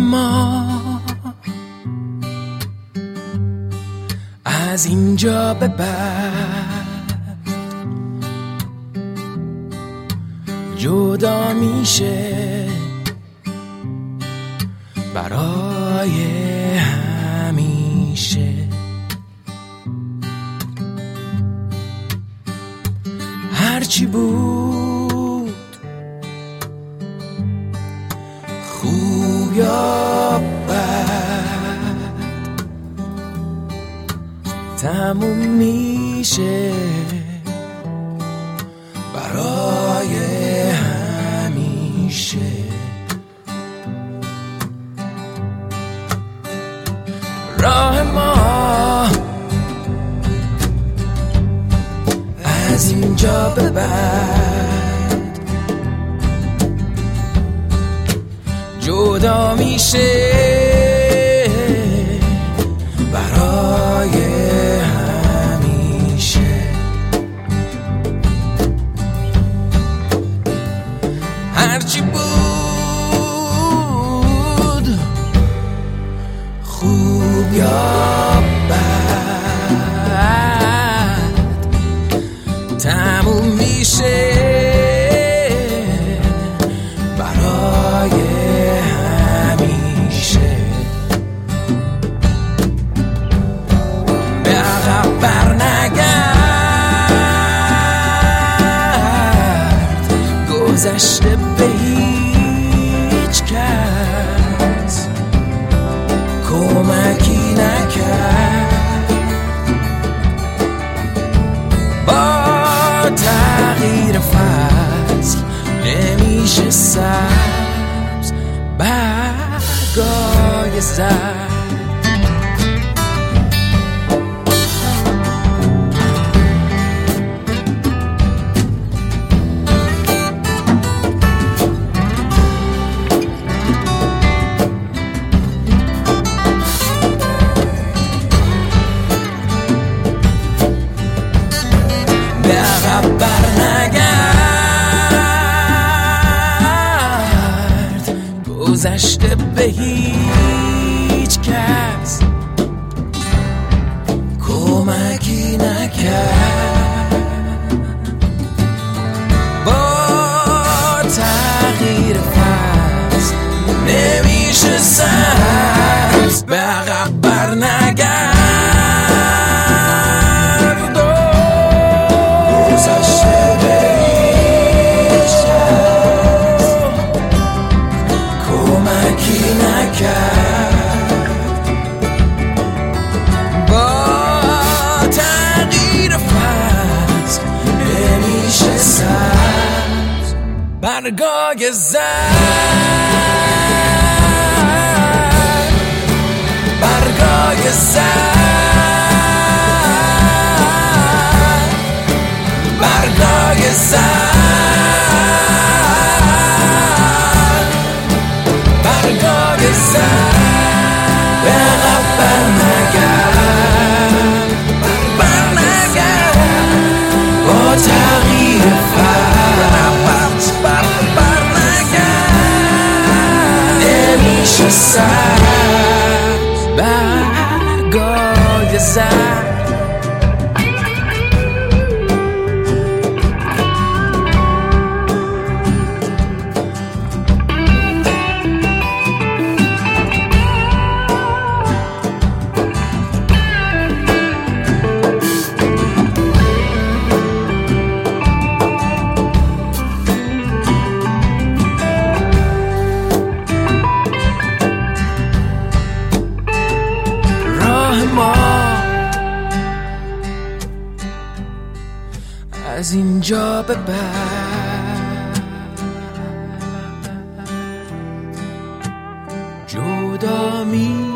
ما از اینجا به بعد جدا میشه برای همیشه. هرچی بود خوب یا بد تموم میشه برای همیشه. راه ما از اینجا به بعد جدا میشه برای همیشه. هرچی بود خوب یا بد تموم میشه برای همیشه. به عقب برنگرد گذشته به هیچ کس کمکی نکرد. با تغییر فصل نمیشه سبز برگای زرد. برنگرد گذشته به هیچ کس کمکی نکرد. با تغییر فصل نمیشه سبز به عقب برنگرد. برگای زرد برگای زرد برگای زرد برگای زرد به عقب برنگرد با تغییر سبز برگای زرد. از اینجا به بعد جدا می